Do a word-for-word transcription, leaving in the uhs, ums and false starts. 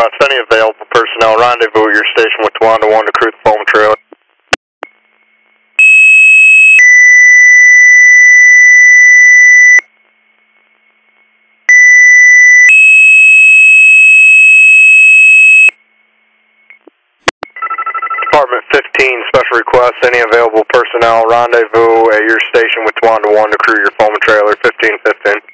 request. Any available personnel rendezvous at your station with Tawanda one to crew the Fulton trailer. Department fifteen, special request. Any available personnel rendezvous at your station with Tawanda one to crew your Fulton trailer, fifteen fifteen.